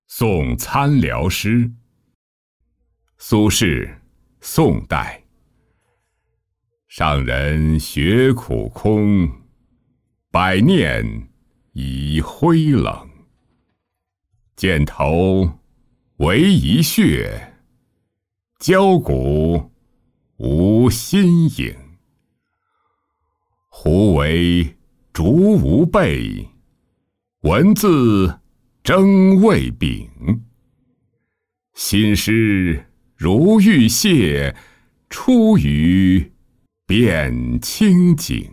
送参聊诗。苏轼，宋代。上人学苦空，百念已灰冷。箭头唯一血，焦骨无新影。胡为竹无背，文字征未丙。新诗如玉屑，出语变清景。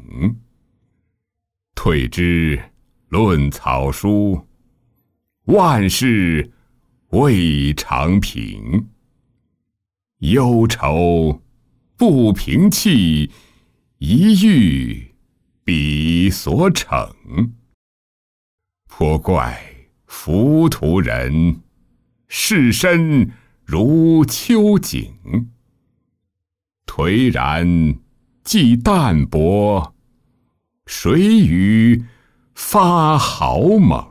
退之论草书，万事未尝平。忧愁不平气，一遇彼所逞。颇怪浮屠人，视身如秋景。颓然既淡泊，谁与发豪猛？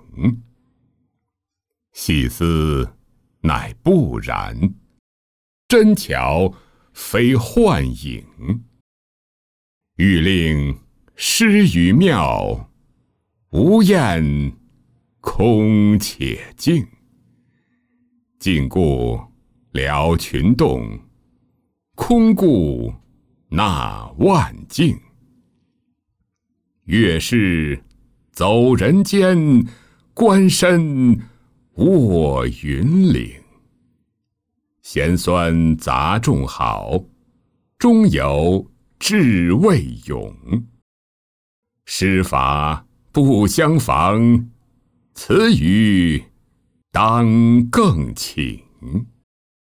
细思乃不然，真巧非幻影。欲令诗语妙，无厌空且静。静故了群动，空故纳万境。月是走人间，关身卧云岭。咸酸杂众好，中有志未永。诗法不相妨，词语当更请。